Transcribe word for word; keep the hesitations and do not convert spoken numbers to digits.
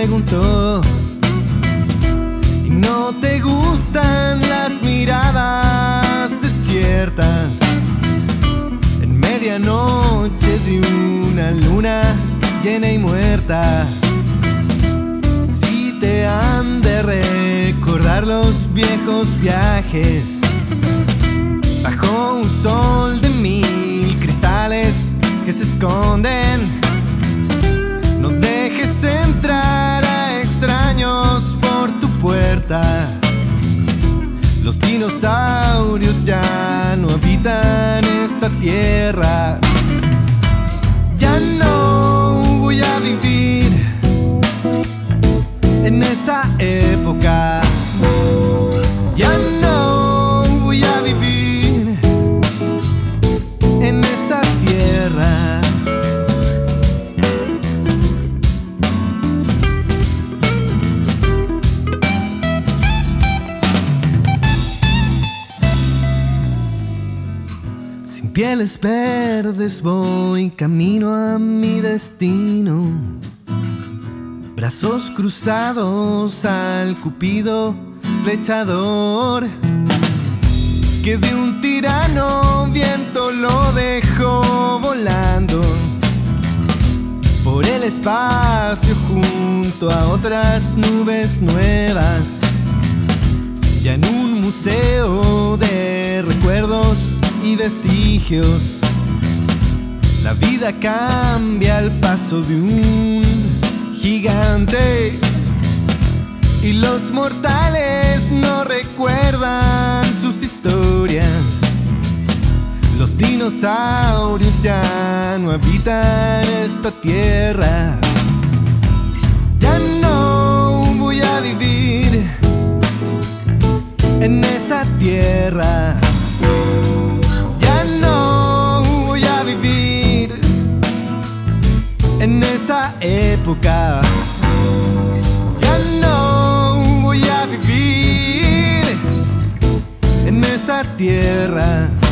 preguntó. Y no te gustan las miradas desiertas en medianoche de una luna llena y muerta. Si te han de recordar los viejos viajes bajo un sol de mil cristales que se esconden, no dejes entrar a extraños por tu puerta. Los dinosaurios ya no habitan esta tierra. Ya no voy a vivir en esa época. Ya no voy a vivir en esa tierra. Sin pieles verdes voy camino a mi destino. Brazos cruzados al cupido flechador, que de un tirano viento lo dejó volando por el espacio junto a otras nubes nuevas. Ya en un museo de recuerdos y vestigios, la vida cambia al paso de un gigante, y los mortales no recuerdan sus historias. Los dinosaurios ya no habitan esta tierra. Ya no voy a vivir en esa tierra. Ya no voy a vivir en esa época. Ya no voy a vivir en esa tierra.